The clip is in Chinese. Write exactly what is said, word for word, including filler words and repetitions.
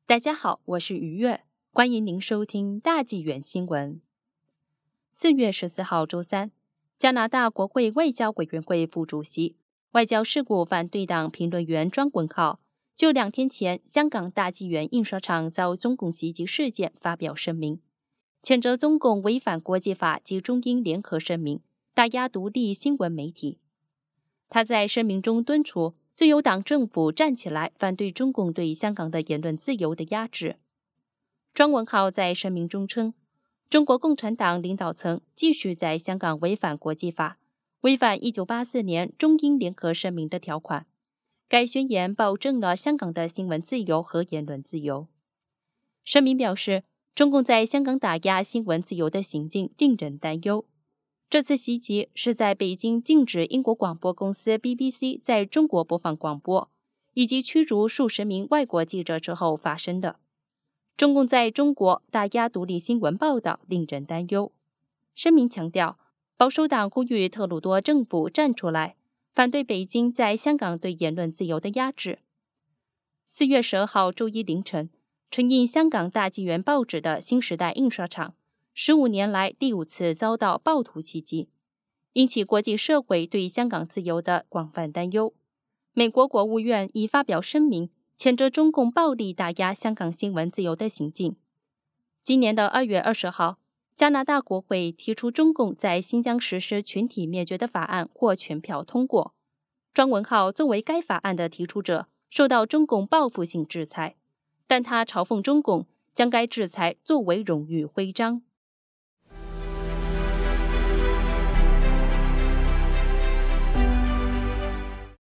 大家好，我是于月，欢迎您收听大纪元新闻。四月十四号周三，加拿大国会外交委员会副主席、外交事务反对党评论员庄文浩就两天前香港大纪元印刷厂遭中共袭击事件发表声明，谴责中共违反国际法及中英联合声明，打压独立新闻媒体。他在声明中敦促自由党政府站起来，反对中共对香港的言论自由的压制。庄文浩在声明中称，中国共产党领导层继续在香港违反国际法，违反一九八四年中英联合声明的条款。该宣言保证了香港的新闻自由和言论自由。声明表示，中共在香港打压新闻自由的行径令人担忧。这次袭击是在北京禁止英国广播公司 B B C 在中国播放广播，以及驱逐数十名外国记者之后发生的。中共在中国打压独立新闻报道，令人担忧。声明强调，保守党呼吁特鲁多政府站出来，反对北京在香港对言论自由的压制。四月十二号周一凌晨，承印香港大纪元报纸的新时代印刷厂十五年来第五次遭到暴徒袭击，引起国际社会对香港自由的广泛担忧。美国国务院已发表声明，谴责中共暴力打压香港新闻自由的行径。今年的二月二十号，加拿大国会提出中共在新疆实施群体灭绝的法案获全票通过。庄文浩作为该法案的提出者，受到中共报复性制裁，但他嘲讽中共将该制裁作为荣誉徽章。